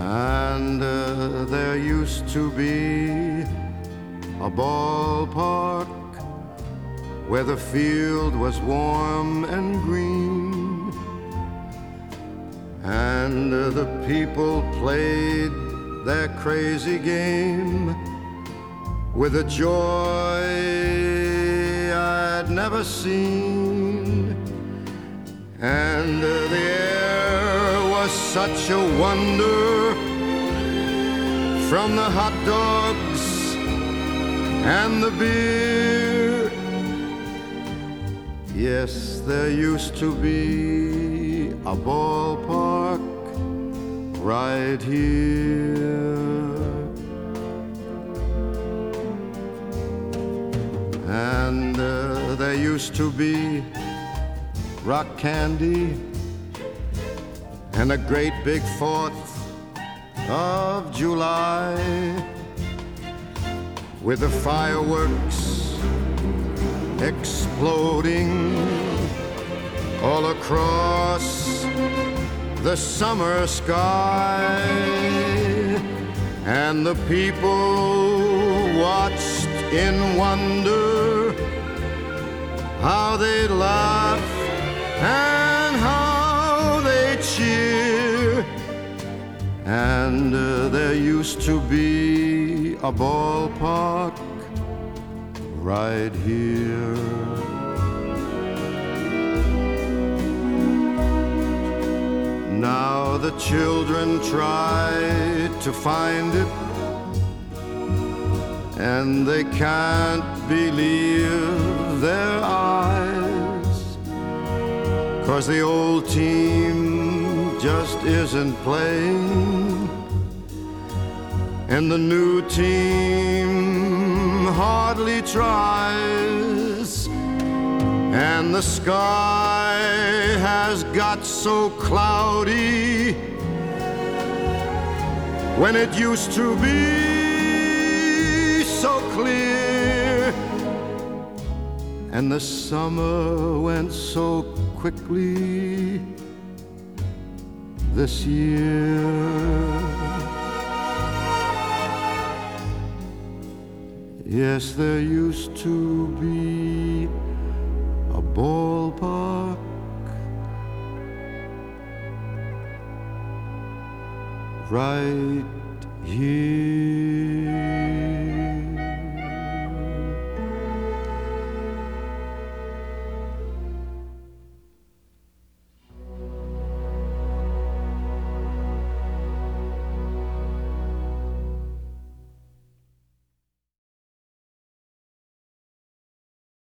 And there used to be a ballpark where the field was warm and green, and the people played their crazy game with a joy I'd never seen. And the air was such a wonder, from the hot dogs and the beer. Yes, there used to be a ballpark right here. And there used to be rock candy and a great big 4th of July, with the fireworks exploding all across the summer sky. And the people watched in wonder how they laugh and how they cheer. And there used to be a ballpark right here. Now the children try to find it, and they can't believe their eyes, 'cause the old team just isn't playing, and the new team hardly tries. And the sky has got so cloudy when it used to be so clear. And the summer went so quickly this year. Yes, there used to be a ballpark right here.